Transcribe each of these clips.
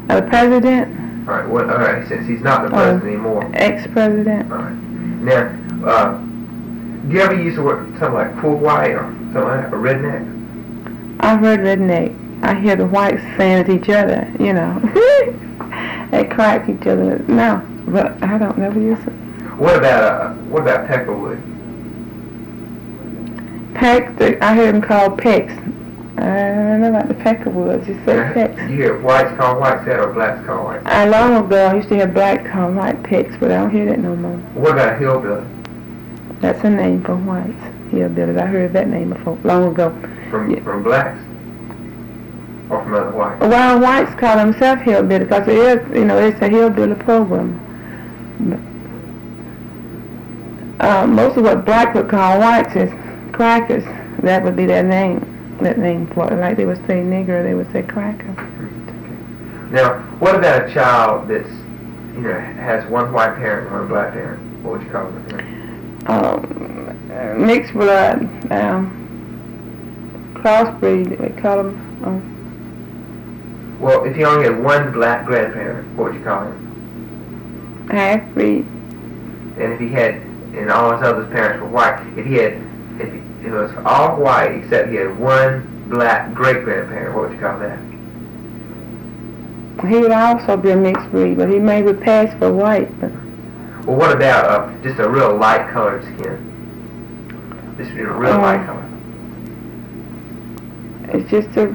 A president? All right. What? All right. Since he's not the president anymore. Ex-president. All right. Now, do you ever use the word something like poor white or something like that, or redneck? I've heard redneck. I hear the whites saying it each other, you know. They crack each other. No, but I don't never use it. What about Peckerwood? Peck, I hear them called Pecks. I don't know about the Peckerwoods. You say Pecks. You hear whites call whites that or blacks call whites? Long ago, I used to hear black call white Pecks, but I don't hear that no more. What about hillbilly? That's a name for whites. Hillbillies. I heard that name before, long ago. From blacks? Or from other whites? Well, whites call themselves hillbilly because it is, you know, it's a hillbilly program. Most of what black would call whites is crackers. That would be their name. That name for it. Like they would say nigger, they would say cracker. Now, what about a child that's, you know, has one white parent and one black parent? What would you call them? Mixed blood, crossbreed, they call them. Well, if you only had one black grandparent, what would you call him? Half-breed. And if he had, and all his other parents were white, if it was all white except he had one black great-grandparent, what would you call that? He would also be a mixed breed, but he may be passed for white. But well, what about just a real light-colored skin? Just a real light color. It's just a.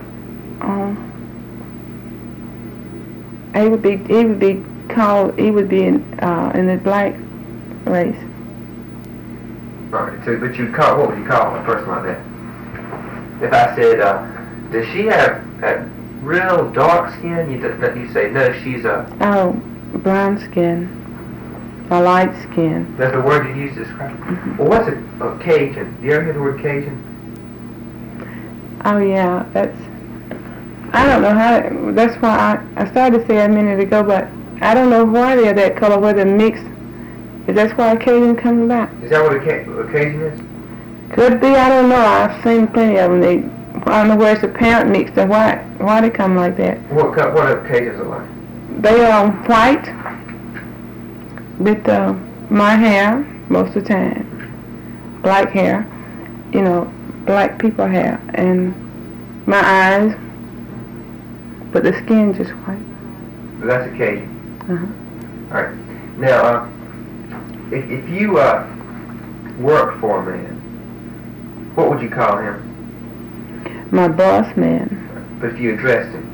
He would be called. He would be in the black race. Right. So, but what would you call a person like that? If I said, does she have a real dark skin? You say no. She's a. Brown skin. A light skin. That's the word you use to describe it? Mm-hmm. Well, what's a Cajun? Do you ever hear the word Cajun? Oh, yeah. I don't know how... That's why I started to say a minute ago, but I don't know why they're that color, whether mixed. That's why a Cajun comes about. Is that what a Cajun is? Could be. I don't know. I've seen plenty of them. I don't know where it's apparent mixed or why they come like that. What are Cajuns are like? They are white. With my hair most of the time, black hair, you know, black people hair, and my eyes, but the skin just white. So that's a Cajun. All right. Now, if you worked for a man, what would you call him? My boss man. But if you addressed him,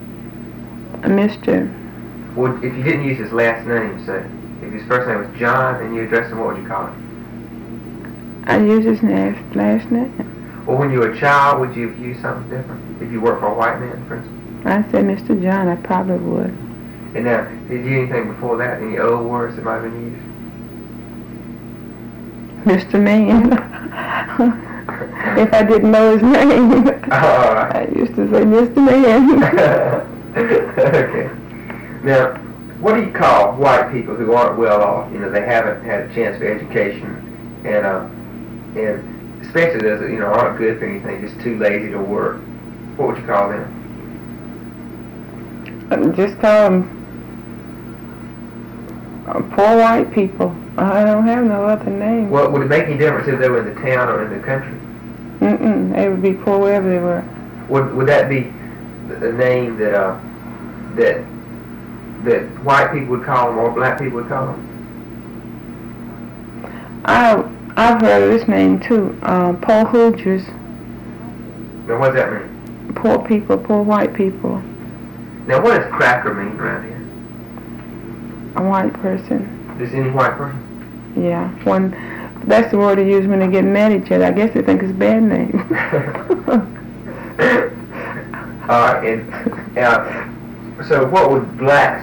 Mr. Well, if you didn't use his last name, say. If his first name was John and you addressed him, what would you call him? I use his last name. Well, when you were a child, would you use something different? If you worked for a white man, for instance? I said Mr. John, I probably would. And now, did you do anything before that? Any old words that might have been used? Mr. Man. If I didn't know his name, I used to say Mr. Man. Okay. Now, what do you call white people who aren't well off? You know, they haven't had a chance for education, and especially those that, you know, aren't good for anything, just too lazy to work. What would you call them? Just call them poor white people. I don't have no other name. Well, would it make any difference if they were in the town or in the country? They would be poor wherever they were. Would that be the name that white people would call them or black people would call them? I've heard of this name too. Poor Hoosiers. Now, what does that mean? Poor people, poor white people. Now, what does cracker mean around here? A white person. Just any white person? Yeah. That's the word they use when they get mad at each other. I guess they think it's a bad name. So what would blacks